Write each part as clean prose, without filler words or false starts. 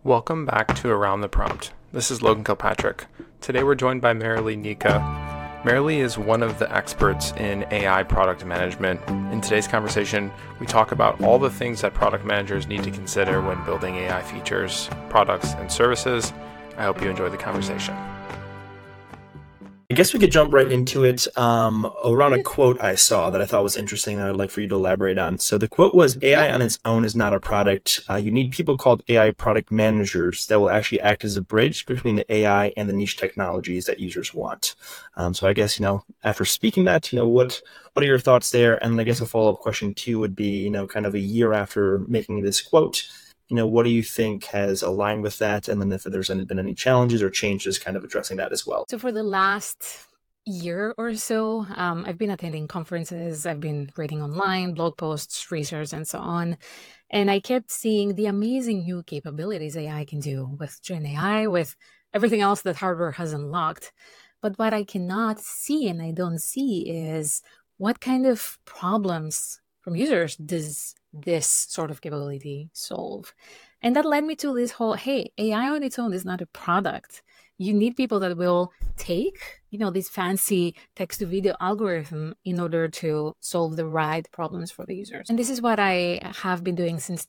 Welcome back to Around the Prompt. This is Logan Kilpatrick. Today we're joined by Marilee Nika. Marilee is one of the experts in AI product management. In today's conversation, we talk about all the things that product managers need to consider when building AI features, products, and services. I hope you enjoy the conversation. I guess we could jump right into it around a quote I saw that I thought was interesting that I'd like for you to elaborate on. So the quote was, AI on its own is not a product. You need people called AI product managers that will actually act as a bridge between the AI and the niche technologies that users want. So I guess, after speaking that, what are your thoughts there? And I guess a follow-up question too would be, kind of a year after making this quote, what do you think has aligned with that? And then if there's been any challenges or changes kind of addressing that as well. So for the last year or so, I've been attending conferences, I've been reading online, blog posts, research, and so on. And I kept seeing the amazing new capabilities AI can do with Gen AI, with everything else that hardware has unlocked. But what I cannot see and I don't see is what kind of problems from users does this sort of capability solve? And that led me to this whole, hey, AI on its own is not a product. You need people that will take, this fancy text to video algorithm in order to solve the right problems for the users. And this is what I have been doing since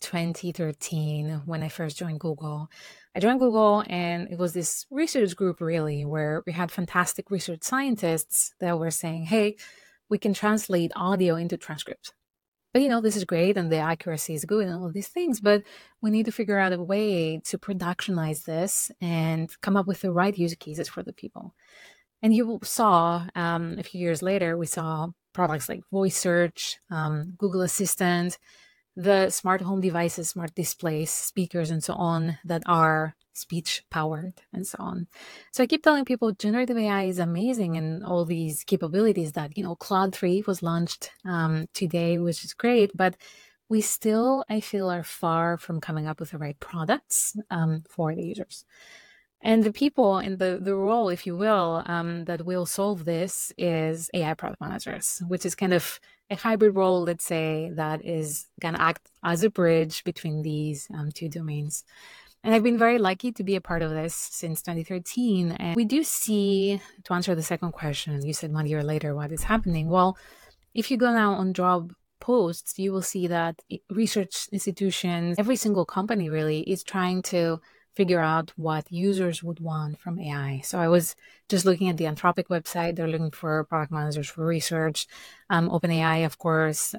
2013 when I first joined Google. I joined Google and it was this research group really where we had fantastic research scientists that were saying, hey, we can translate audio into transcript. But, this is great and the accuracy is good and all of these things, but we need to figure out a way to productionize this and come up with the right use cases for the people. And you saw a few years later, we saw products like Voice Search, Google Assistant, the smart home devices, smart displays, speakers, and so on that are speech powered and so on. So I keep telling people generative AI is amazing and all these capabilities that, Claude 3 was launched today, which is great, but we still, I feel, are far from coming up with the right products for the users. And the people in the role, if you will, that will solve this is AI product managers, which is kind of a hybrid role, let's say, that is going to act as a bridge between these two domains. And I've been very lucky to be a part of this since 2013. And we do see, to answer the second question, you said 1 year later, what is happening? Well, if you go now on job posts, you will see that research institutions, every single company really is trying to figure out what users would want from AI. So I was just looking at the Anthropic website. They're looking for product managers for research, OpenAI, of course.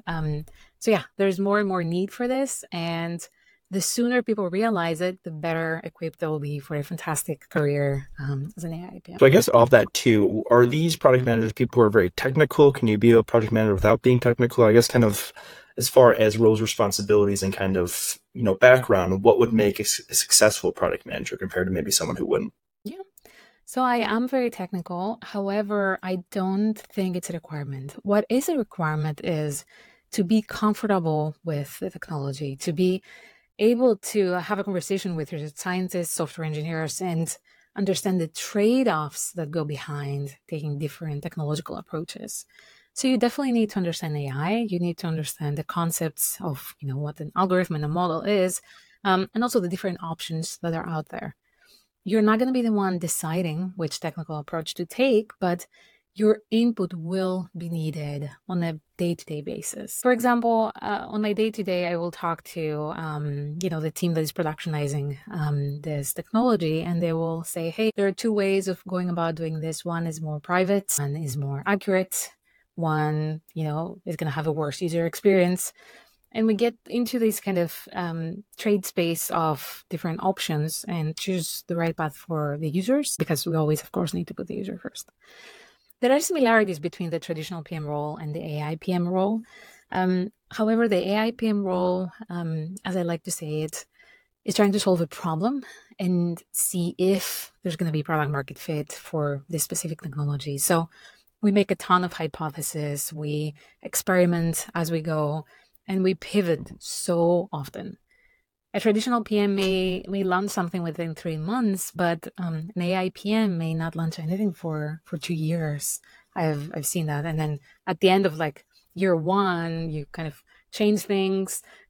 So yeah, there's more and more need for this. And the sooner people realize it, the better equipped they will be for a fantastic career as an AI PM. So I guess off that too, are these product managers people who are very technical? Can you be a project manager without being technical? I guess kind of as far as roles, responsibilities, and kind of, background, what would make a successful product manager compared to maybe someone who wouldn't? Yeah. So I am very technical. However, I don't think it's a requirement. What is a requirement is to be comfortable with the technology, to be able to have a conversation with your scientists, software engineers, and understand the trade-offs that go behind taking different technological approaches. So you definitely need to understand AI. You need to understand the concepts of, what an algorithm and a model is, and also the different options that are out there. You're not going to be the one deciding which technical approach to take, but your input will be needed on a day-to-day basis. For example, on my day-to-day, I will talk to, the team that is productionizing this technology, and they will say, hey, there are two ways of going about doing this. One is more private, one is more accurate, one, is going to have a worse user experience. And we get into this kind of trade space of different options and choose the right path for the users, because we always, of course, need to put the user first. There are similarities between the traditional PM role and the AI PM role. However, the AI PM role, as I like to say it, is trying to solve a problem and see if there's going to be product market fit for this specific technology. So we make a ton of hypotheses, we experiment as we go, and we pivot so often. A traditional PM may launch something within 3 months, but an AI PM may not launch anything for 2 years. I've seen that. And then at the end of year one, you kind of change things,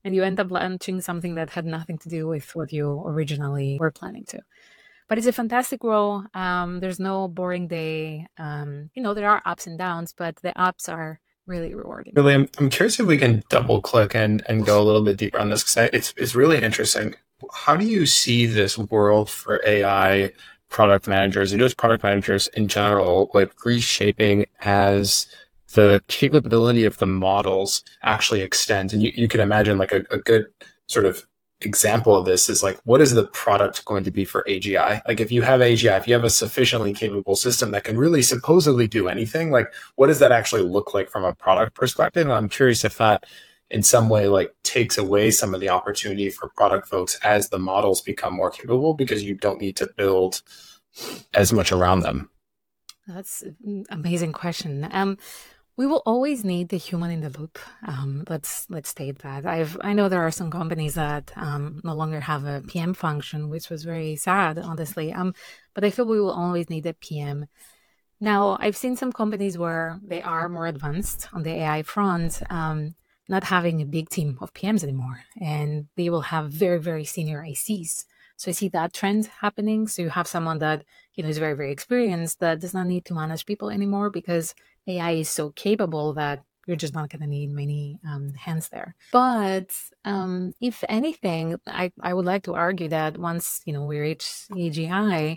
and you end up launching something that had nothing to do with what you originally were planning to. But it's a fantastic role. There's no boring day. There are ups and downs, but the ups are really rewarding. Really, I'm curious if we can double click and go a little bit deeper on this, because it's really interesting. How do you see this world for AI product managers and just product managers in general, like reshaping as the capability of the models actually extends? And you can imagine like a good sort of example of this is like, what is the product going to be for AGI? Like if you have AGI, if you have a sufficiently capable system that can really supposedly do anything, like what does that actually look like from a product perspective? And I'm curious if that in some way like takes away some of the opportunity for product folks as the models become more capable, because you don't need to build as much around them. That's an amazing question. We will always need the human in the loop. Let's state that. I know there are some companies that no longer have a PM function, which was very sad, honestly. But I feel we will always need a PM. Now, I've seen some companies where they are more advanced on the AI front, not having a big team of PMs anymore, and they will have very, very senior ICs. So I see that trend happening. So you have someone that is very, very experienced that does not need to manage people anymore because AI is so capable that you're just not going to need many hands there. But if anything, I would like to argue that once we reach AGI,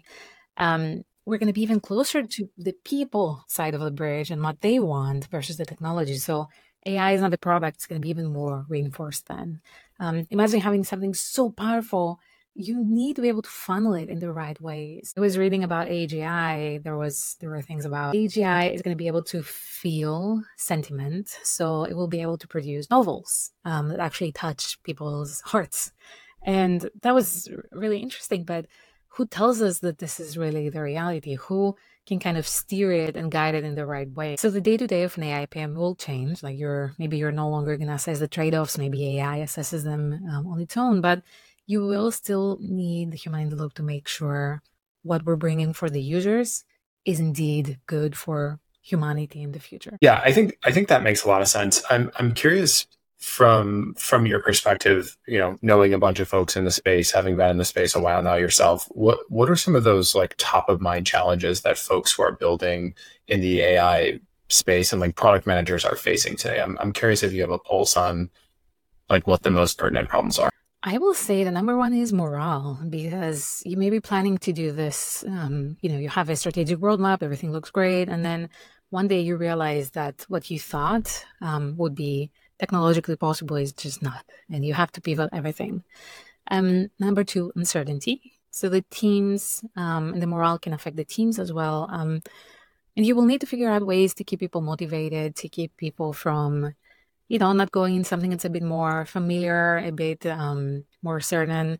we're going to be even closer to the people side of the bridge and what they want versus the technology. So AI is not the product; it's going to be even more reinforced then. Imagine having something so powerful. You need to be able to funnel it in the right ways. I was reading about AGI. There were things about AGI is going to be able to feel sentiment. So it will be able to produce novels that actually touch people's hearts. And that was really interesting. But who tells us that this is really the reality? Who can kind of steer it and guide it in the right way? So the day-to-day of an AI PM will change. Like maybe you're no longer going to assess the trade-offs. Maybe AI assesses them on its own. But you will still need the human in the loop to make sure what we're bringing for the users is indeed good for humanity in the future. Yeah, I think that makes a lot of sense. I'm curious from your perspective, knowing a bunch of folks in the space, having been in the space a while now yourself, what are some of those like top of mind challenges that folks who are building in the AI space and like product managers are facing today? I'm curious if you have a pulse on like what the most pertinent problems are. I will say the number one is morale, because you may be planning to do this. You have a strategic roadmap, everything looks great. And then one day you realize that what you thought would be technologically possible is just not. And you have to pivot everything. Number two, uncertainty. So the teams and the morale can affect the teams as well. And you will need to figure out ways to keep people motivated, to keep people from not going in something that's a bit more familiar, a bit more certain.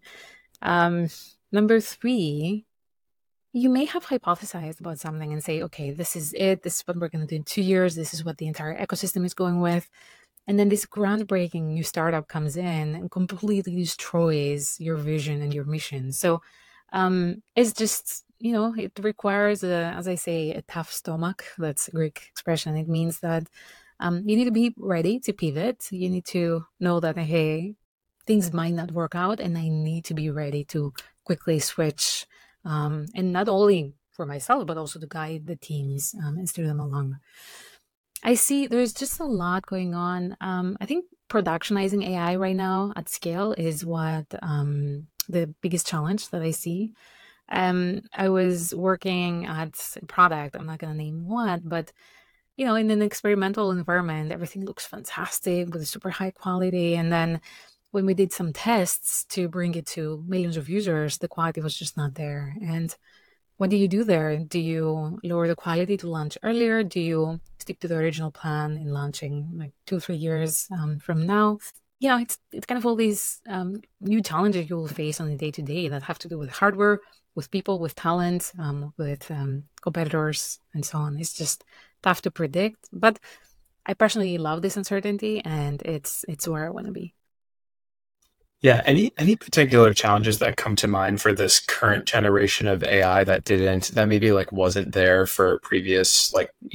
Number three, you may have hypothesized about something and say, okay, this is it. This is what we're going to do in 2 years. This is what the entire ecosystem is going with. And then this groundbreaking new startup comes in and completely destroys your vision and your mission. So it's just, it requires, as I say, a tough stomach. That's a Greek expression. It means that you need to be ready to pivot. You need to know that, hey, things might not work out and I need to be ready to quickly switch. And not only for myself, but also to guide the teams and steer them along. I see there's just a lot going on. I think productionizing AI right now at scale is what the biggest challenge that I see. I was working at a product, I'm not going to name what, but in an experimental environment, everything looks fantastic with super high quality. And then when we did some tests to bring it to millions of users, the quality was just not there. And what do you do there? Do you lower the quality to launch earlier? Do you stick to the original plan in launching like 2-3 years from now? It's kind of all these new challenges you will face on a day-to-day that have to do with hardware, with people, with talent, with competitors, and so on. It's just tough to predict, but I personally love this uncertainty, and it's where I want to be. Yeah. Any particular challenges that come to mind for this current generation of AI that maybe like wasn't there for previous, like,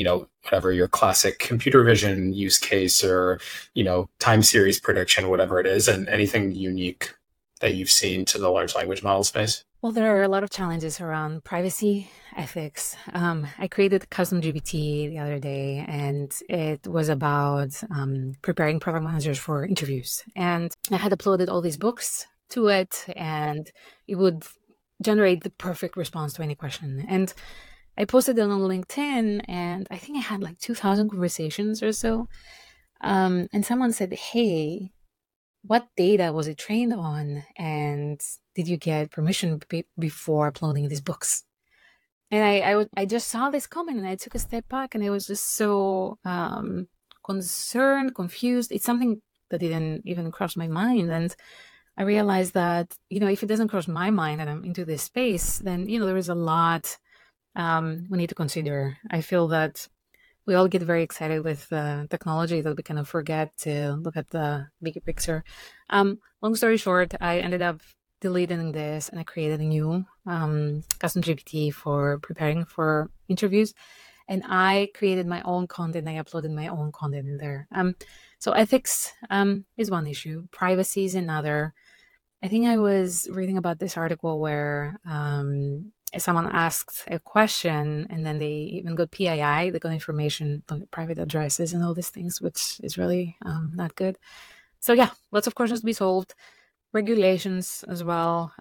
whatever your classic computer vision use case or, time series prediction, whatever it is, and anything unique that you've seen to the large language model space? Well, there are a lot of challenges around privacy, ethics. I created Custom GPT the other day, and it was about preparing product managers for interviews. And I had uploaded all these books to it, and it would generate the perfect response to any question. And I posted it on LinkedIn, and I think I had like 2,000 conversations or so. And someone said, hey, what data was it trained on? And did you get permission before uploading these books? And I just saw this comment, and I took a step back, and I was just so concerned, confused. It's something that didn't even cross my mind. And I realized that, if it doesn't cross my mind and I'm into this space, then, there is a lot we need to consider. I feel that we all get very excited with technology that we kind of forget to look at the bigger picture. Long story short, I ended up deleting this, and I created a new custom GPT for preparing for interviews. And I created my own content. I uploaded my own content in there. So ethics is one issue. Privacy is another. I think I was reading about this article where someone asked a question, and then they even got PII, they got information, like private addresses and all these things, which is really not good. So yeah, lots of questions to be solved. Regulations as well.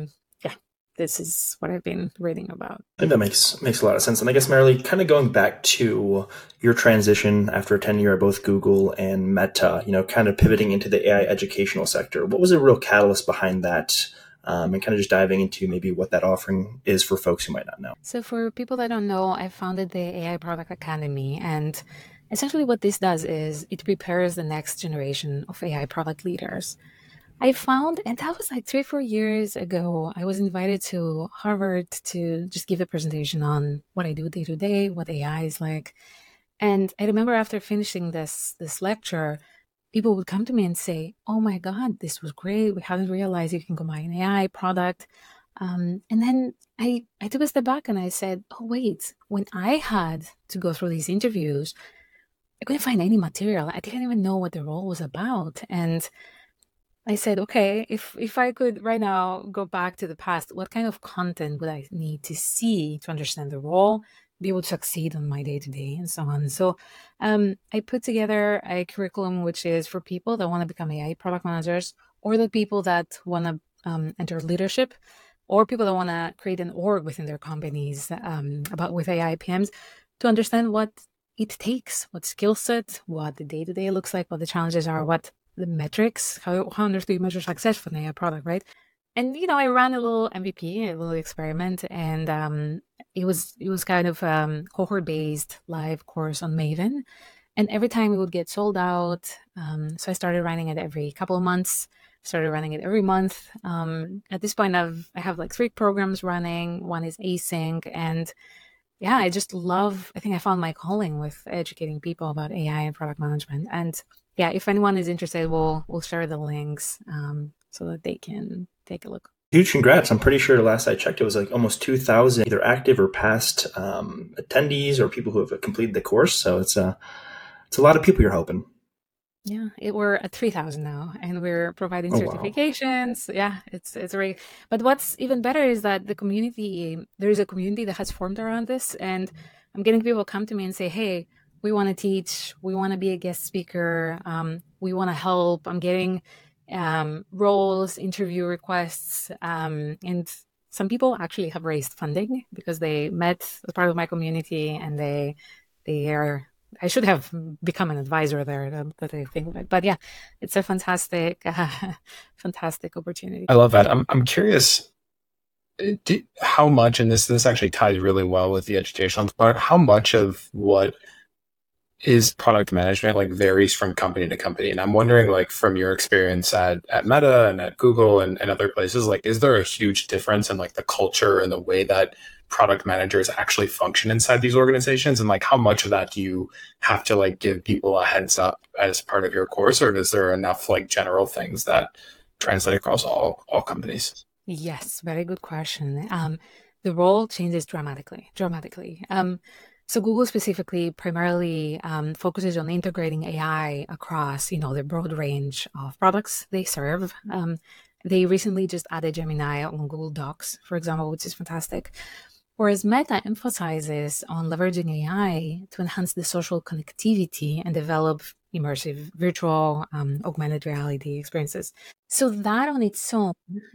This is what I've been reading about. I think that makes a lot of sense. And I guess, Marilee, kind of going back to your transition after a tenure at both Google and Meta, kind of pivoting into the AI educational sector, what was a real catalyst behind that? And kind of just diving into maybe what that offering is for folks who might not know. So for people that don't know, I founded the AI Product Academy. And essentially what this does is it prepares the next generation of AI product leaders. I found, and that was like 3 or 4 years ago, I was invited to Harvard to just give a presentation on what I do day to day, what AI is like. And I remember after finishing this lecture, people would come to me and say, oh my God, this was great. We hadn't realized you can combine AI product. And then I took a step back and I said, oh, wait, when I had to go through these interviews, I couldn't find any material. I didn't even know what the role was about. And I said, okay, if I could right now go back to the past, what kind of content would I need to see to understand the role, be able to succeed on my day-to-day and so on. So I put together a curriculum which is for people that want to become AI product managers, or the people that want to enter leadership, or people that want to create an org within their companies with AI PMs, to understand what it takes, what skill set, what the day-to-day looks like, what the challenges are, what the metrics, how on earth do you measure success for an AI product, right? And, I ran a little MVP, a little experiment, and it was kind of cohort-based live course on Maven. And every time it would get sold out. So I started running it every couple of months, started running it every month. At this point, I have like 3 programs running. One is async. And yeah, I think I found my calling with educating people about AI and product management. And yeah, if anyone is interested, we'll share the links so that they can take a look. Huge congrats. I'm pretty sure last I checked, it was like almost 2,000 either active or past attendees or people who have completed the course. So it's a lot of people you're helping. Yeah, we're at 3,000 now, and we're providing certifications. Wow. Yeah, it's really. But what's even better is that there is a community that has formed around this, and I'm getting people come to me and say, "Hey, we want to teach. We want to be a guest speaker. We want to help." I'm getting roles, interview requests, and some people actually have raised funding because they met as part of my community, and they are. I should have become an advisor there, that I think, but yeah, it's a fantastic opportunity. I love that. I'm curious how much, and this actually ties really well with the educational part, how much of what is product management varies from company to company. And I'm wondering, from your experience at Meta and at Google and other places, is there a huge difference in the culture and the way that product managers actually function inside these organizations? And how much of that do you have to give people a heads up as part of your course? Or is there enough general things that translate across all companies? Yes, very good question. The role changes dramatically. So Google specifically primarily focuses on integrating AI across, the broad range of products they serve. They recently just added Gemini on Google Docs, for example, which is fantastic. Whereas Meta emphasizes on leveraging AI to enhance the social connectivity and develop immersive virtual augmented reality experiences. So that on its own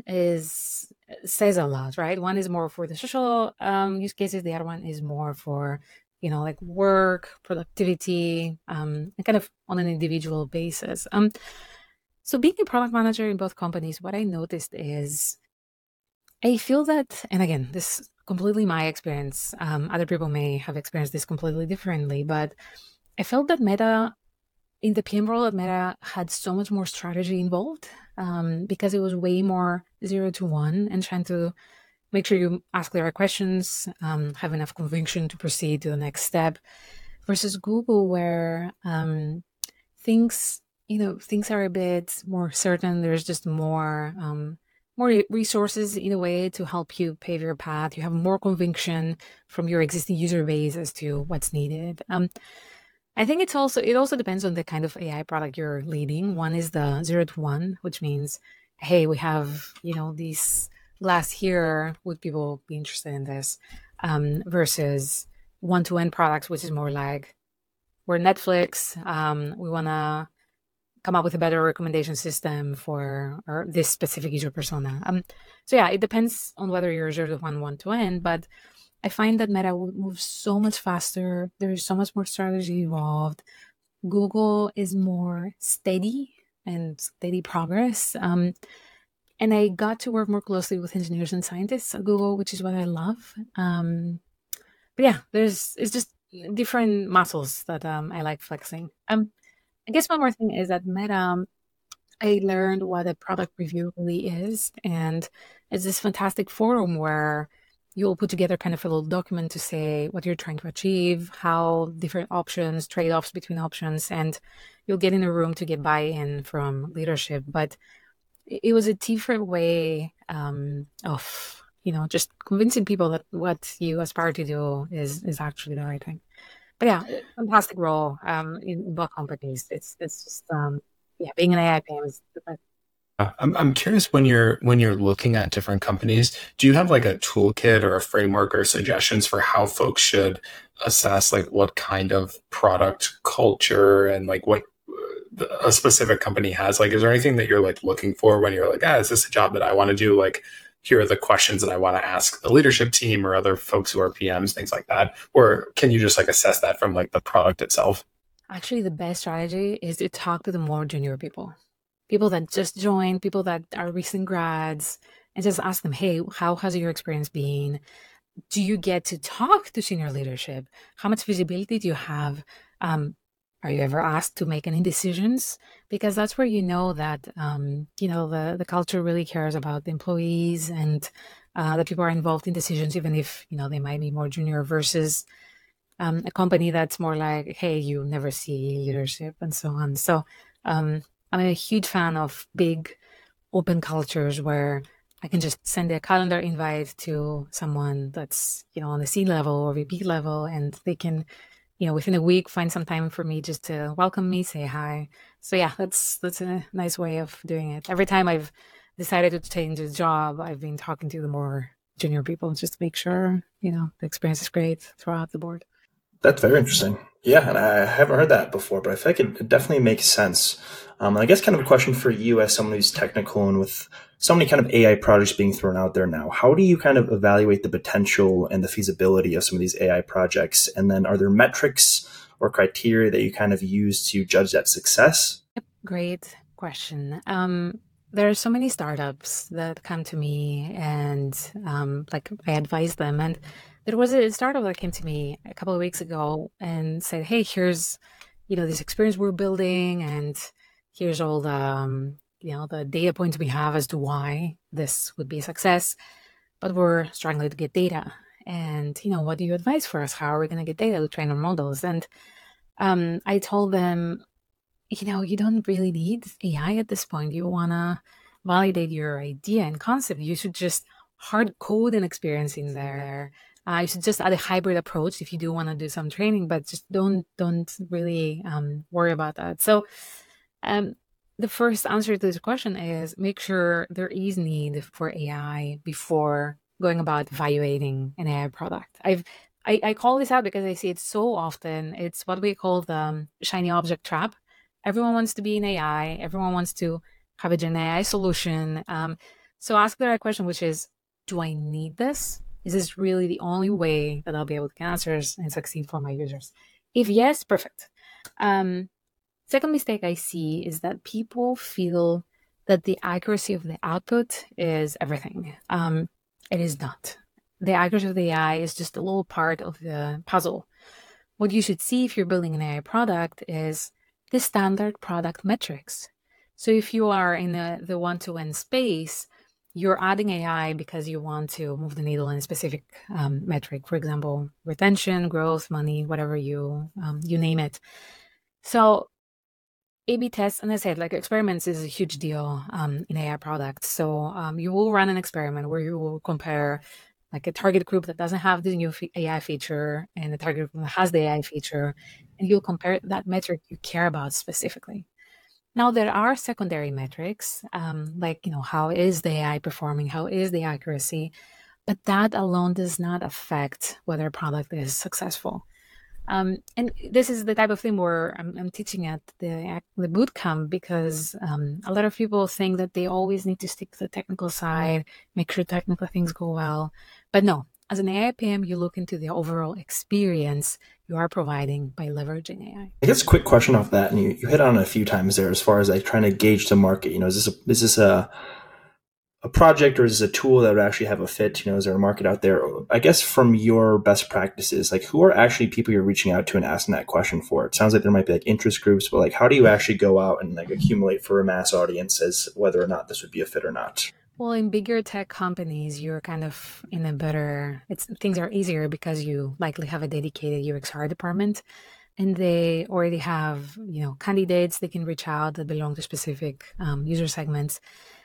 says a lot, right? One is more for the social use cases. The other one is more for like work, productivity, and kind of on an individual basis. So being a product manager in both companies, what I noticed is I feel that, and again, this is completely my experience. Other people may have experienced this completely differently, but I felt that in the PM role at Meta had so much more strategy involved because it was way more 0 to 1 and trying to make sure you ask the right questions, have enough conviction to proceed to the next step, versus Google where things are a bit more certain. There's just more resources in a way to help you pave your path. You have more conviction from your existing user base as to what's needed. I think it also depends on the kind of AI product you're leading. One is the 0 to 1, which means, hey, we have these glass here. Would people be interested in this? Versus 1-to-N products, which is more like we're Netflix. We want to come up with a better recommendation system for this specific user persona. So yeah, it depends on whether you're 0 to 1-to-N, but I find that Meta moves so much faster. There's so much more strategy involved. Google is more steady and steady progress. And I got to work more closely with engineers and scientists at Google, which is what I love. But yeah, it's just different muscles that I like flexing. I guess one more thing is that Meta, I learned what a product review really is. And it's this fantastic forum where you'll put together kind of a little document to say what you're trying to achieve, how different options, trade-offs between options, and you'll get in a room to get buy-in from leadership. But it was a different way of, just convincing people that what you aspire to do is actually the right thing. But yeah, fantastic role in both companies. It's just being an AI PM is the best. I'm curious when you're looking at different companies, do you have like a toolkit or a framework or suggestions for how folks should assess like what kind of product culture and like what a specific company has? Like, is there anything that you're like looking for when you're like, is this a job that I want to do? Like, here are the questions that I want to ask the leadership team or other folks who are PMs, things like that? Or can you just like assess that from like the product itself? Actually, the best strategy is to talk to the more junior people that just joined, people that are recent grads, and just ask them, hey, how has your experience been? Do you get to talk to senior leadership? How much visibility do you have? Are you ever asked to make any decisions? Because that's where you know that, the culture really cares about the employees and the people are involved in decisions, even if, they might be more junior versus a company that's more like, hey, you never see leadership and so on. So I'm a huge fan of big open cultures where I can just send a calendar invite to someone that's, on the C level or VP level, and they can, within a week find some time for me just to welcome me, say hi. So yeah, that's a nice way of doing it. Every time I've decided to change a job, I've been talking to the more junior people just to make sure, the experience is great throughout the board. That's very interesting. Yeah, and I haven't heard that before, but I feel like it definitely makes sense. I guess kind of a question for you as someone who's technical and with so many kind of AI projects being thrown out there now, how do you kind of evaluate the potential and the feasibility of some of these AI projects? And then are there metrics or criteria that you kind of use to judge that success? Great question. There are so many startups that come to me and I advise them. And there was a startup that came to me a couple of weeks ago and said, hey, here's, this experience we're building, and here's all the, the data points we have as to why this would be a success, but we're struggling to get data. And, what do you advise for us? How are we going to get data to train our models? And I told them, you don't really need AI at this point. You want to validate your idea and concept. You should just hard code an experience in there. You should just add a hybrid approach if you do want to do some training, but just don't really worry about that. So the first answer to this question is make sure there is need for AI before going about evaluating an AI product. I call this out because I see it so often. It's what we call the shiny object trap. Everyone wants to be in AI. Everyone wants to have a Gen AI solution. So ask the right question, which is, do I need this? Is this really the only way that I'll be able to get answers and succeed for my users? If yes, perfect. Second mistake I see is that people feel that the accuracy of the output is everything. It is not. The accuracy of the AI is just a little part of the puzzle. What you should see if you're building an AI product is the standard product metrics. So if you are in the one-to-one space, you're adding AI because you want to move the needle in a specific metric, for example, retention, growth, money, whatever you name it. So A/B tests, and I said, like, experiments is a huge deal in AI products. So you will run an experiment where you will compare like a target group that doesn't have the new AI feature and the target group that has the AI feature, and you'll compare that metric you care about specifically. Now, there are secondary metrics, like, how is the AI performing? How is the accuracy? But that alone does not affect whether a product is successful. And this is the type of thing where I'm teaching at the bootcamp because a lot of people think that they always need to stick to the technical side, make sure technical things go well. But no, as an AI PM, you look into the overall experience you are providing by leveraging AI. I guess a quick question off that, and you hit on it a few times there as far as like trying to gauge the market. Is this a project or is this a tool that would actually have a fit? Is there a market out there? I guess from your best practices, like who are actually people you're reaching out to and asking that question for? It sounds like there might be like interest groups, but like how do you actually go out and like accumulate for a mass audience as whether or not this would be a fit or not? Well, in bigger tech companies, you're kind of in a better, things are easier because you likely have a dedicated UXR department and they already have, candidates they can reach out that belong to specific user segments.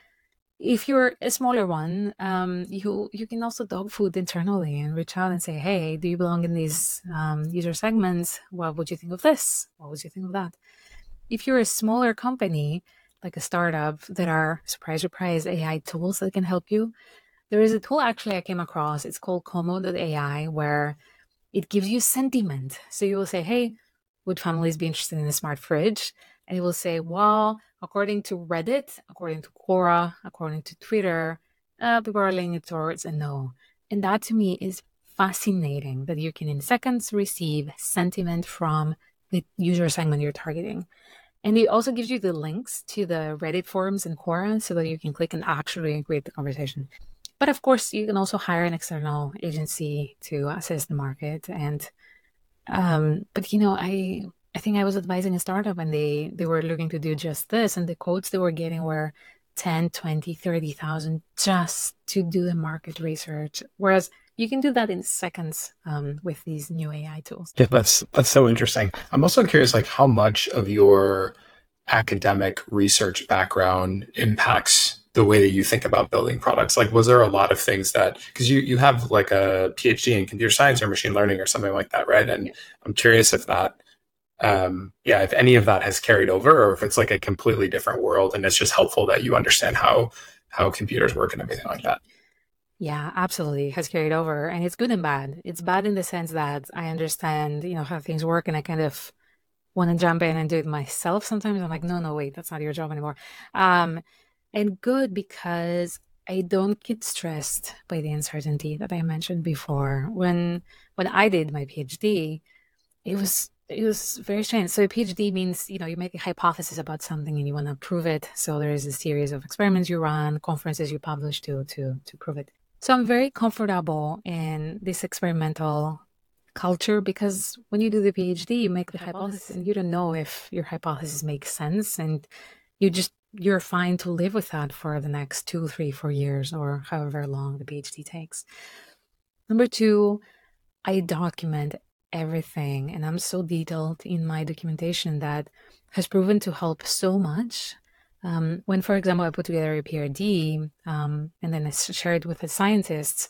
If you're a smaller one, you can also dog food internally and reach out and say, hey, do you belong in these user segments? What would you think of this? What would you think of that? If you're a smaller company, like a startup, there are, surprise, surprise, AI tools that can help you. There is a tool actually I came across. It's called Como.ai, where it gives you sentiment. So you will say, hey, would families be interested in a smart fridge? And it will say, well, according to Reddit, according to Quora, according to Twitter, people are leaning towards a no. And that to me is fascinating that you can in seconds receive sentiment from the user segment you're targeting. And it also gives you the links to the Reddit forums and Quora so that you can click and actually create the conversation. But of course, you can also hire an external agency to assess the market. And, I think I was advising a startup and they were looking to do just this. And the quotes they were getting were 10, 20, 30,000 just to do the market research. Whereas you can do that in seconds with these new AI tools. Yeah, that's so interesting. I'm also curious, like how much of your academic research background impacts the way that you think about building products? Like, was there a lot of things that, because you have like a PhD in computer science or machine learning or something like that, right? And I'm curious if that, if any of that has carried over or if it's like a completely different world and it's just helpful that you understand how computers work and everything like that. Yeah, absolutely. It has carried over and it's good and bad. It's bad in the sense that I understand, how things work and I kind of want to jump in and do it myself. Sometimes I'm like, no, wait, that's not your job anymore. And good because I don't get stressed by the uncertainty that I mentioned before. When I did my PhD, it was very strange. So a PhD means, you make a hypothesis about something and you want to prove it. So there is a series of experiments you run, conferences you publish to prove it. So I'm very comfortable in this experimental culture because when you do the PhD, you make the hypothesis and you don't know if your hypothesis makes sense and you're fine to live with that for the next 2, 3, 4 years or however long the PhD takes. Number 2, I document everything and I'm so detailed in my documentation that has proven to help so much. When, for example, I put together a PRD and then I shared it with the scientists,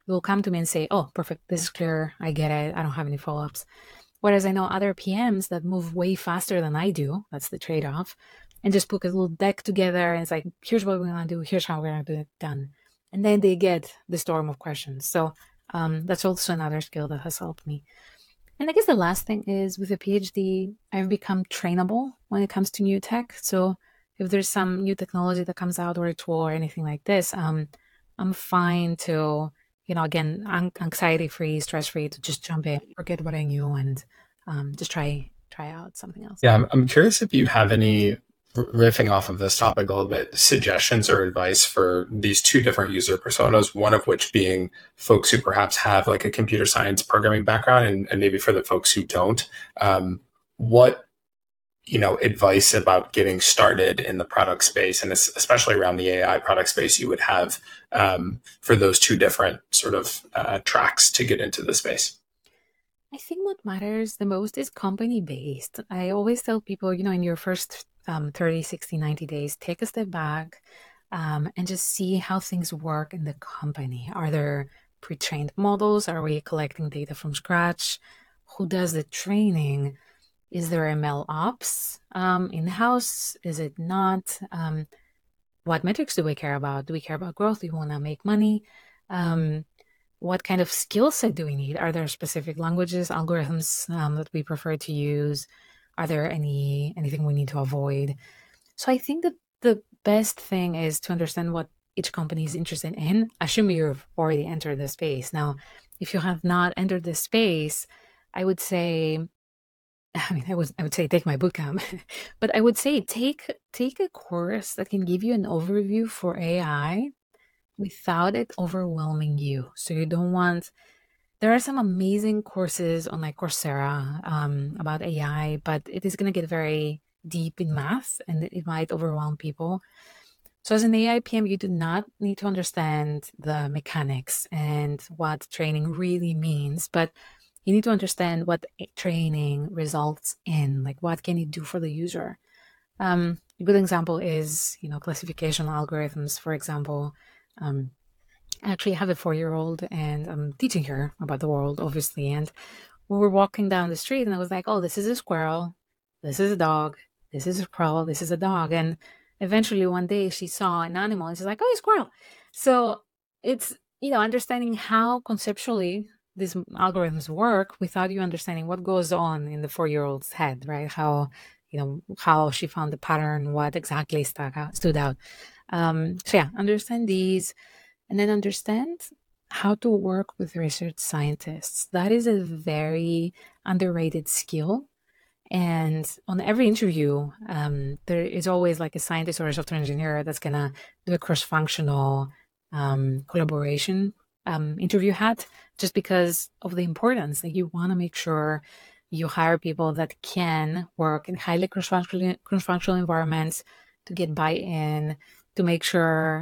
will come to me and say, oh, perfect, this is clear, I get it, I don't have any follow-ups. Whereas I know other PMs that move way faster than I do, that's the trade-off, and just put a little deck together and it's like, here's what we're going to do, here's how we're going to do it, done. And then they get the storm of questions. So that's also another skill that has helped me. And I guess the last thing is with a PhD, I've become trainable when it comes to new tech. So if there's some new technology that comes out or a tool or anything like this, I'm fine to, again, anxiety-free, stress-free to just jump in, forget what I knew and just try out something else. Yeah, I'm curious if you have any, riffing off of this topic a little bit, suggestions or advice for these two different user personas, one of which being folks who perhaps have like a computer science programming background and maybe for the folks who don't, what advice about getting started in the product space and especially around the AI product space you would have for those two different sort of tracks to get into the space? I think what matters the most is company based. I always tell people, in your first 30, 60, 90 days, take a step back and just see how things work in the company. Are there pre-trained models? Are we collecting data from scratch? Who does the training? Is there ML ops in-house? Is it not? What metrics do we care about? Do we care about growth? Do we want to make money? What kind of skill set do we need? Are there specific languages, algorithms that we prefer to use? Are there anything we need to avoid? So I think that the best thing is to understand what each company is interested in. Assume you've already entered the space. Now, if you have not entered the space, I would say take my bootcamp, but I would say take a course that can give you an overview for AI without it overwhelming you. So you don't want. There are some amazing courses on like Coursera about AI, but it is going to get very deep in math and it might overwhelm people. So as an AI PM, you do not need to understand the mechanics and what training really means, but you need to understand what training results in, like what can it do for the user. A good example is, classification algorithms, for example. I actually have a 4-year-old and I'm teaching her about the world, obviously. And we were walking down the street and I was like, oh, this is a squirrel, this is a dog, this is a squirrel, this is a dog. And eventually one day she saw an animal and she's like, oh, a squirrel. So it's, understanding how conceptually these algorithms work without you understanding what goes on in the 4-year-old's head, right? How she found the pattern, what exactly stood out. Understand these. And then understand how to work with research scientists. That is a very underrated skill. And on every interview, there is always like a scientist or a software engineer that's going to do a cross-functional collaboration interview hat, just because of the importance. Like you want to make sure you hire people that can work in highly cross-functional environments to get buy-in, to make sure,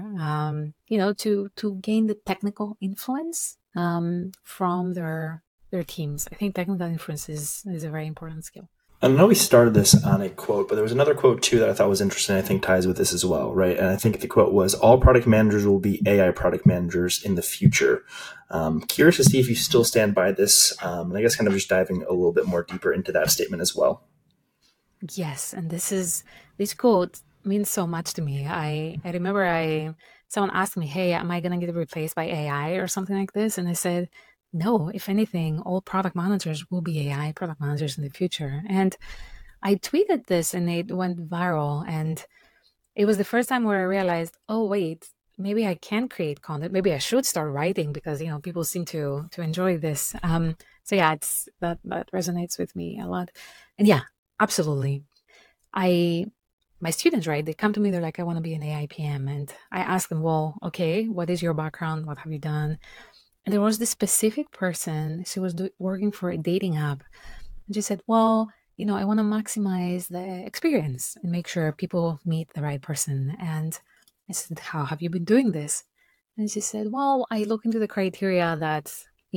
to gain the technical influence from their teams. I think technical influence is a very important skill. I know we started this on a quote, but there was another quote too that I thought was interesting. I think ties with this as well, right? And I think the quote was, all product managers will be AI product managers in the future. Curious to see if you still stand by this. And I guess kind of just diving a little bit more deeper into that statement as well. Yes. And this quote means so much to me. I remember someone asked me, hey, am I going to get replaced by AI or something like this? And I said, no, if anything, all product managers will be AI product managers in the future. And I tweeted this and it went viral. And it was the first time where I realized, oh, wait, maybe I can create content. Maybe I should start writing because, people seem to enjoy this. It's that resonates with me a lot. And yeah, absolutely. My students, right, they come to me, they're like, I want to be an AI PM. And I ask them, well, okay, what is your background? What have you done? And there was this specific person, she was working for a dating app. And she said, well, I want to maximize the experience and make sure people meet the right person. And I said, how have you been doing this? And she said, well, I look into the criteria that,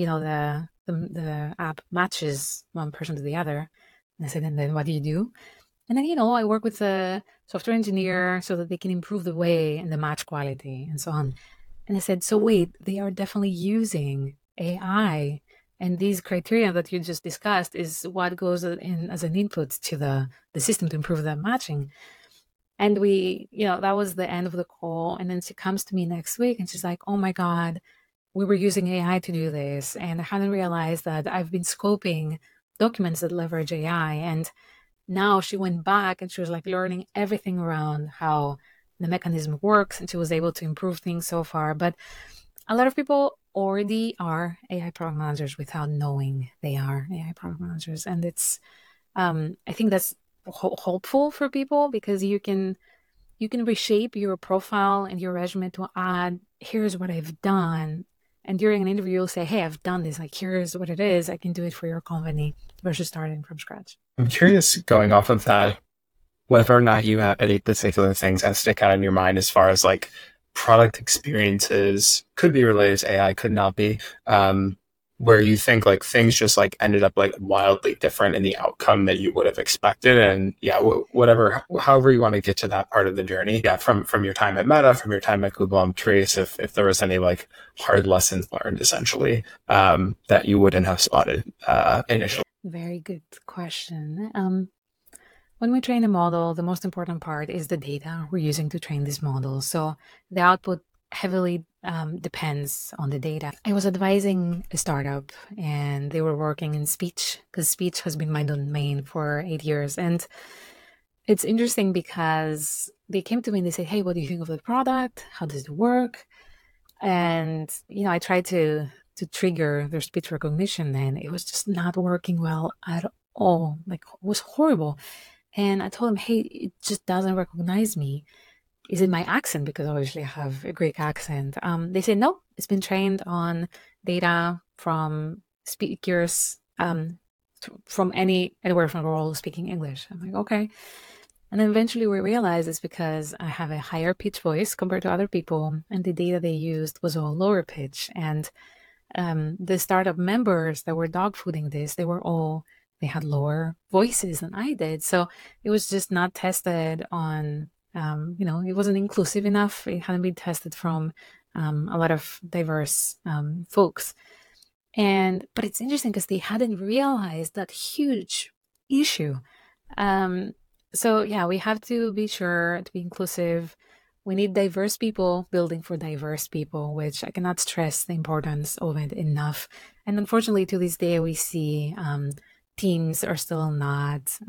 the app matches one person to the other. And I said, and then what do you do? And then, I work with a software engineer so that they can improve the way and the match quality and so on. And I said, so wait, they are definitely using AI. And these criteria that you just discussed is what goes in as an input to the system to improve that matching. And that was the end of the call. And then she comes to me next week and she's like, oh my God, we were using AI to do this. And I hadn't realized that I've been scoping documents that leverage AI. And now she went back and she was like learning everything around how the mechanism works. And she was able to improve things so far. But a lot of people already are AI product managers without knowing they are AI product managers. And it's, I think that's hopeful for people because you can reshape your profile and your resume to add, here's what I've done. And during an interview, you'll say, hey, I've done this. Like, here's what it is. I can do it for your company versus starting from scratch. I'm curious, going off of that, whether or not you have any particular things that stick out in your mind as far as like product experiences could be related to AI, could not be, where you think like things just like ended up like wildly different in the outcome that you would have expected. And yeah, whatever, however you want to get to that part of the journey. Yeah. From your time at Meta, from your time at Google, I'm curious if there was any like hard lessons learned essentially, that you wouldn't have spotted, initially. Very good question. When we train a model, the most important part is the data we're using to train this model. So the output heavily depends on the data. I was advising a startup and they were working in speech because speech has been my domain for 8 years. And it's interesting because they came to me and they said, hey, what do you think of the product? How does it work? And, I tried to trigger their speech recognition and it was just not working well at all. Like, it was horrible. And I told them, hey, it just doesn't recognize me. Is it my accent? Because obviously I have a Greek accent. They said, no, it's been trained on data from speakers from anywhere from the world speaking English. I'm like, okay. And then eventually we realized it's because I have a higher pitch voice compared to other people. And the data they used was all lower pitch. And the startup members that were dogfooding this, they had lower voices than I did. So it was just not tested on, it wasn't inclusive enough. It hadn't been tested from a lot of diverse folks. But it's interesting because they hadn't realized that huge issue. So yeah, we have to be sure to be inclusive. We need diverse people building for diverse people, which I cannot stress the importance of it enough. And unfortunately, to this day, we see teams are still not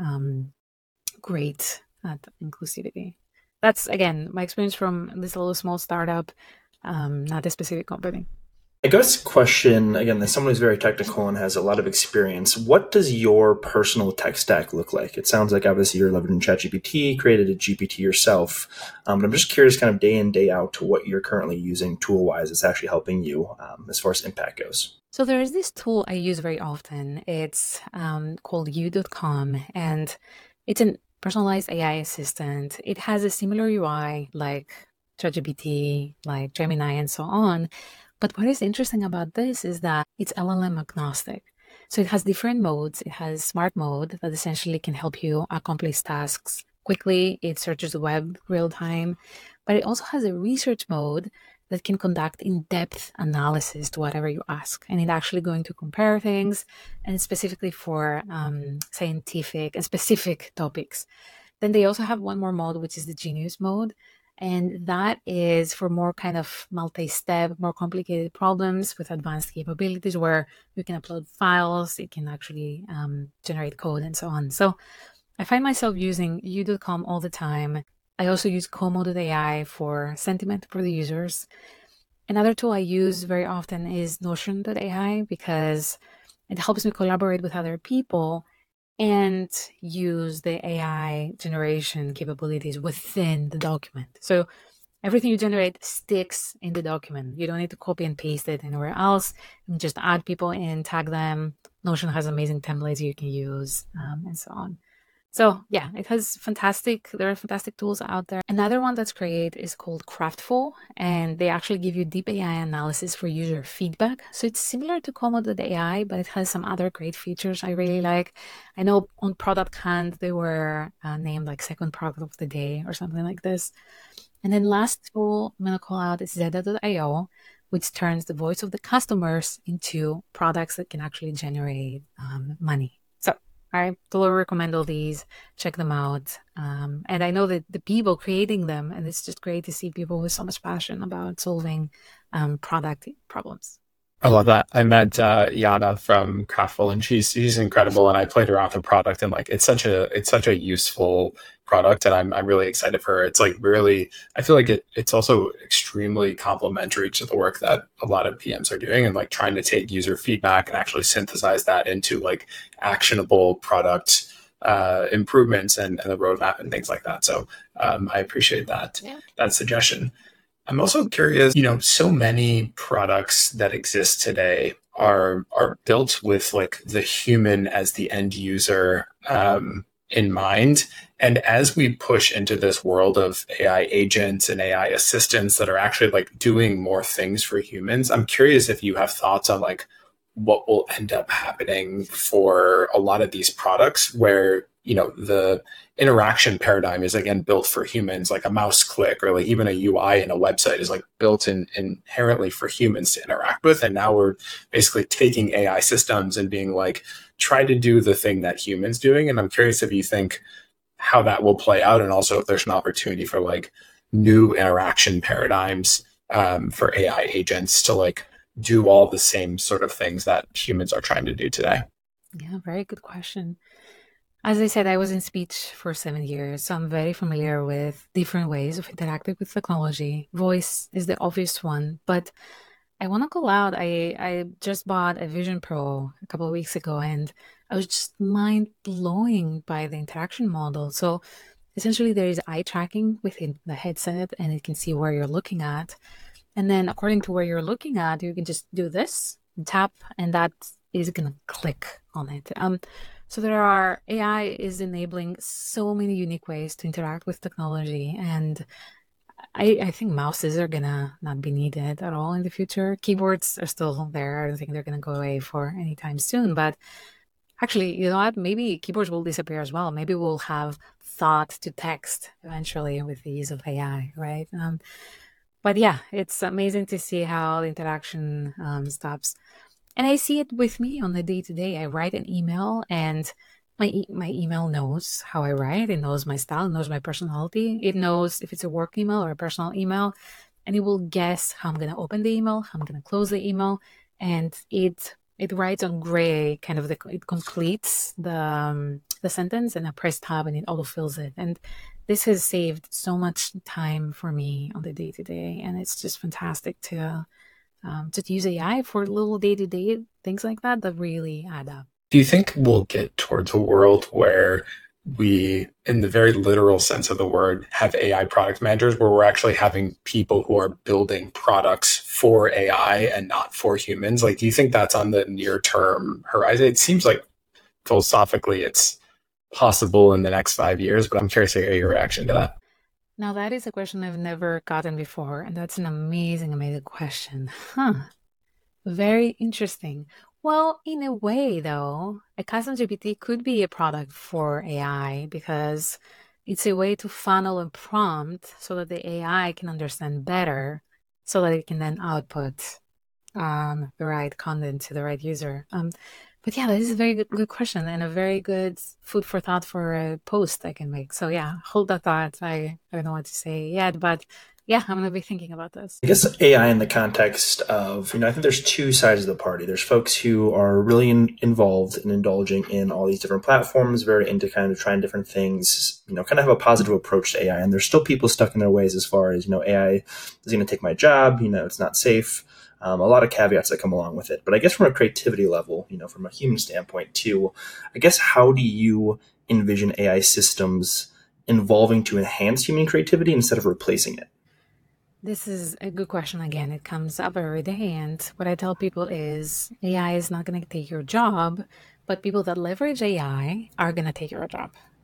great at inclusivity. That's, again, my experience from this little small startup, not a specific company. I guess question, again, as someone who's very technical and has a lot of experience, what does your personal tech stack look like? It sounds like obviously you're leveraging ChatGPT, created a GPT yourself, but I'm just curious kind of day in, day out to what you're currently using tool-wise that's actually helping you as far as impact goes. So there is this tool I use very often. It's called you.com, and it's a personalized AI assistant. It has a similar UI like ChatGPT, like Gemini, and so on. But what is interesting about this is that it's LLM agnostic. So it has different modes. It has smart mode that essentially can help you accomplish tasks quickly. It searches the web real time, but it also has a research mode that can conduct in-depth analysis to whatever you ask. And it's actually going to compare things, and specifically for scientific and specific topics. Then they also have one more mode, which is the Genius mode. And that is for more kind of multi-step, more complicated problems with advanced capabilities where you can upload files, it can actually generate code and so on. So I find myself using you.com all the time. I also use Como.ai for sentiment for the users. Another tool I use very often is Notion.ai because it helps me collaborate with other people and use the AI generation capabilities within the document. So everything you generate sticks in the document. You don't need to copy and paste it anywhere else. You can just add people in, tag them. Notion has amazing templates you can use, and so on. So yeah, there are fantastic tools out there. Another one that's great is called Craftful, and they actually give you deep AI analysis for user feedback. So it's similar to Como.ai, but it has some other great features I really like. I know on Product Hunt, they were named like second product of the day or something like this. And then last tool I'm going to call out is Zeta.io, which turns the voice of the customers into products that can actually generate money. So I totally recommend all these. Check them out. And I know that the people creating them, and it's just great to see people with so much passion about solving product problems. I love that. I met Yana from Craftful, and she's incredible. And I played around with the product, and like it's such a useful product, and I'm really excited for her. It's like really, I feel like it's also extremely complementary to the work that a lot of PMs are doing, and like trying to take user feedback and actually synthesize that into like actionable product improvements and the roadmap and things like that. So I appreciate that suggestion. I'm also curious, so many products that exist today are built with like the human as the end user in mind. And as we push into this world of AI agents and AI assistants that are actually like doing more things for humans, I'm curious if you have thoughts on like what will end up happening for a lot of these products where, the interaction paradigm is again built for humans, like a mouse click or like even a UI in a website is like built in inherently for humans to interact with. And now we're basically taking AI systems and being like, try to do the thing that humans doing. And I'm curious if you think how that will play out, and also if there's an opportunity for like new interaction paradigms for AI agents to like do all the same sort of things that humans are trying to do today. Yeah, very good question. As I said, I was in speech for 7 years, so I'm very familiar with different ways of interacting with technology. Voice is the obvious one, but I want to call out, I just bought a Vision Pro a couple of weeks ago, and I was just mind blowing by the interaction model. So essentially there is eye tracking within the headset, and it can see where you're looking at. And then according to where you're looking at, you can just do this, tap, and that is going to click on it. So AI is enabling so many unique ways to interact with technology. And I think mouses are going to not be needed at all in the future. Keyboards are still there. I don't think they're going to go away for anytime soon. But actually, you know what? Maybe keyboards will disappear as well. Maybe we'll have thought to text eventually with the use of AI, right? But yeah, it's amazing to see how the interaction stops. And I see it with me on the day-to-day. I write an email, and my email knows how I write. It knows my style, it knows my personality. It knows if it's a work email or a personal email, and it will guess how I'm going to open the email, how I'm going to close the email, and it writes on gray, kind of it completes the sentence, and I press tab and it autofills it. And this has saved so much time for me on the day-to-day, and it's just fantastic to use AI for little day-to-day things like that really add up. Do you think we'll get towards a world where we, in the very literal sense of the word, have AI product managers, where we're actually having people who are building products for AI and not for humans? Like, do you think that's on the near-term horizon? It seems like philosophically it's possible in the next 5 years, but I'm curious to hear your reaction to that. Now, that is a question I've never gotten before, and that's an amazing, amazing question. Very interesting. Well, in a way, though, a custom GPT could be a product for AI because it's a way to funnel a prompt so that the AI can understand better, so that it can then output the right content to the right user. But yeah, this is a very good question, and a very good food for thought for a post I can make. So yeah, hold that thought. I don't know what to say yet, but yeah, I'm going to be thinking about this. I guess AI in the context of, I think there's two sides of the party. There's folks who are really involved in indulging in all these different platforms, very into kind of trying different things, kind of have a positive approach to AI. And there's still people stuck in their ways as far as, AI is going to take my job, it's not safe. A lot of caveats that come along with it. But I guess from a creativity level, from a human standpoint too, I guess how do you envision AI systems evolving to enhance human creativity instead of replacing it? This is a good question. Again, it comes up every day. And what I tell people is AI is not going to take your job, but people that leverage AI are going to take your job.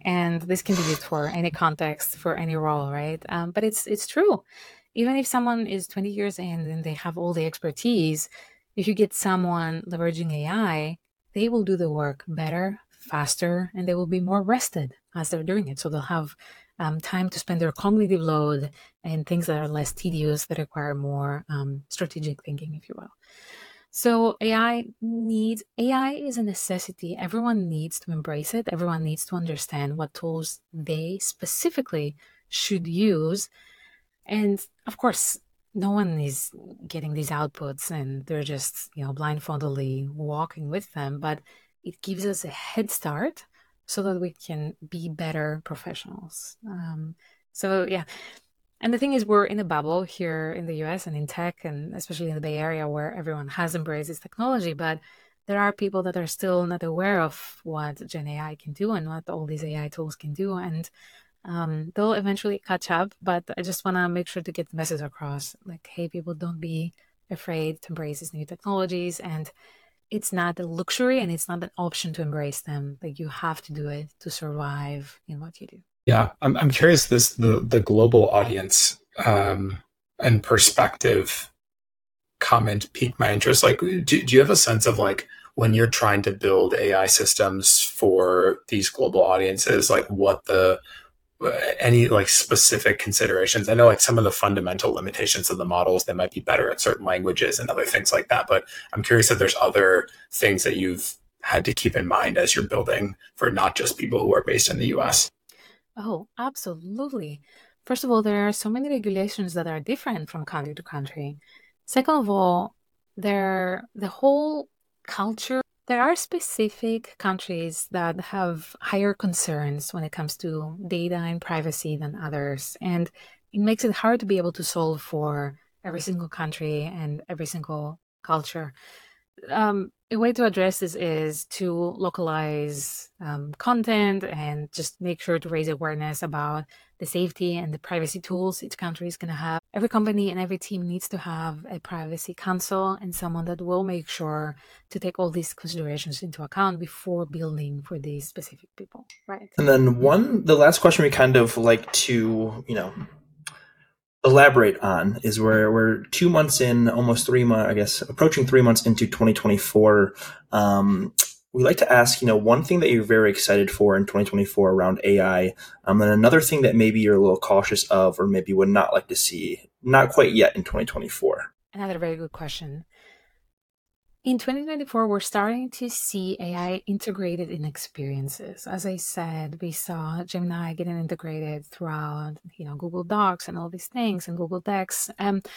And this can be used for any context, for any role, right? But it's true. Even if someone is 20 years in and they have all the expertise, if you get someone leveraging AI, they will do the work better, faster, and they will be more rested as they're doing it. So they'll have time to spend their cognitive load and things that are less tedious, that require more strategic thinking, if you will. So AI is a necessity. Everyone needs to embrace it. Everyone needs to understand what tools they specifically should use. And of course, no one is getting these outputs and they're just, blindfoldedly walking with them, but it gives us a head start so that we can be better professionals. So yeah. And the thing is, we're in a bubble here in the US and in tech, and especially in the Bay Area, where everyone has embraced this technology, but there are people that are still not aware of what Gen AI can do and what all these AI tools can do. And they'll eventually catch up, but I just want to make sure to get the message across. Like, hey, people, don't be afraid to embrace these new technologies. And it's not a luxury and it's not an option to embrace them. Like, you have to do it to survive in what you do. Yeah, I'm curious. The global audience and perspective comment piqued my interest. Like, do you have a sense of, like, when you're trying to build AI systems for these global audiences, like what any like specific considerations? I know like some of the fundamental limitations of the models, they might be better at certain languages and other things like that, but I'm curious if there's other things that you've had to keep in mind as you're building for not just people who are based in the US. Oh, absolutely. First of all, there are so many regulations that are different from country to country. Second of all, the whole culture, there are specific countries that have higher concerns when it comes to data and privacy than others. And it makes it hard to be able to solve for every single country and every single culture. A way to address this is to localize content and just make sure to raise awareness about the safety and the privacy tools each country is going to have. Every company and every team needs to have a privacy counsel and someone that will make sure to take all these considerations into account before building for these specific people, right? And then the last question we kind of like to, elaborate on is where we're 2 months in, almost 3 months, I guess, approaching 3 months into 2024. We like to ask, one thing that you're very excited for in 2024 around AI, and another thing that maybe you're a little cautious of or maybe would not like to see, not quite yet in 2024. Another very good question. In 2024, we're starting to see AI integrated in experiences. As I said, we saw Gemini getting integrated throughout, Google Docs and all these things and Google Decks.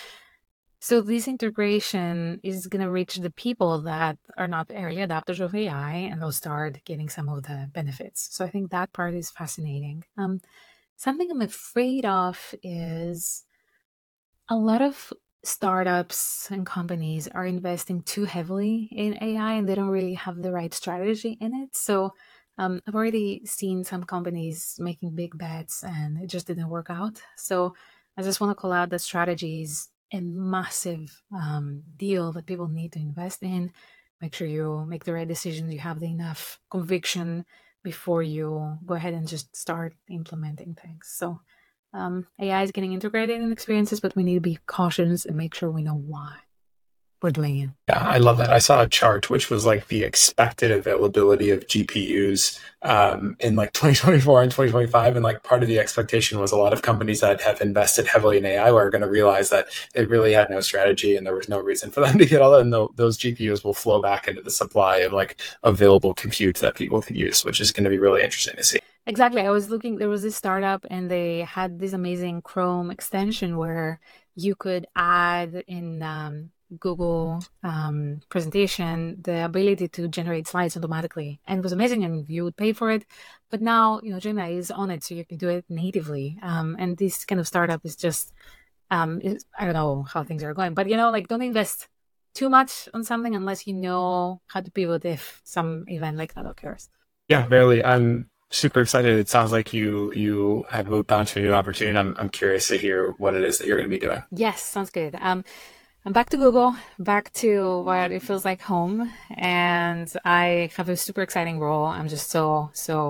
So this integration is going to reach the people that are not early adopters of AI, and they'll start getting some of the benefits. So I think that part is fascinating. Something I'm afraid of is a lot of startups and companies are investing too heavily in AI and they don't really have the right strategy in it. So I've already seen some companies making big bets and it just didn't work out. So I just want to call out that strategy is a massive deal that people need to invest in. Make sure you make the right decisions, you have the enough conviction before you go ahead and just start implementing things. So AI is getting integrated in experiences, but we need to be cautious and make sure we know why we're doing it. Yeah, I love that. I saw a chart which was like the expected availability of GPUs in like 2024 and 2025. And like part of the expectation was a lot of companies that have invested heavily in AI were going to realize that they really had no strategy and there was no reason for them to get all that. And those GPUs will flow back into the supply of like available compute that people can use, which is going to be really interesting to see. Exactly. I was looking, there was this startup and they had this amazing Chrome extension where you could add in Google presentation the ability to generate slides automatically. And it was amazing and you would pay for it. But now, Gemini is on it, so you can do it natively. And this kind of startup is just, I don't know how things are going, but don't invest too much on something unless you know how to pivot if some event like that occurs. Yeah, Marilee, I'm super excited. It sounds like you have moved on to a new opportunity. I'm curious to hear what it is that you're going to be doing. Yes, sounds good. I'm back to Google, back to what it feels like home, and I have a super exciting role. I'm just so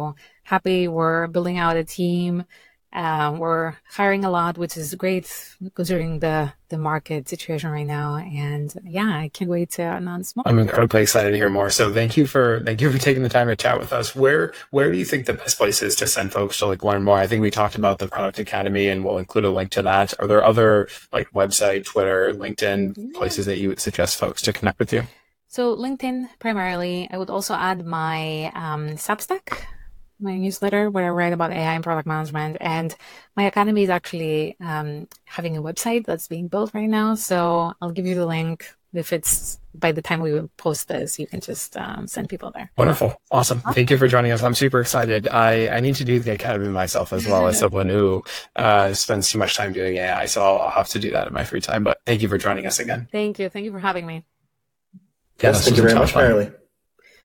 happy. We're building out a team. We're hiring a lot, which is great considering the market situation right now. And yeah, I can't wait to announce more. I'm incredibly excited to hear more. So thank you for taking the time to chat with us. Where do you think the best place is to send folks to learn more? I think we talked about the Product Academy, and we'll include a link to that. Are there other website, Twitter, LinkedIn places that you would suggest folks to connect with you? So LinkedIn primarily. I would also add my Substack, my newsletter, where I write about AI and product management. And my academy is actually having a website that's being built right now. So I'll give you the link. If it's by the time we post this, you can just send people there. Wonderful. Awesome. Thank you for joining us. I'm super excited. I need to do the academy myself as well as someone who spends too much time doing AI. So I'll have to do that in my free time. But thank you for joining us again. Thank you. Thank you for having me. Yes, thank you very much, Marilee.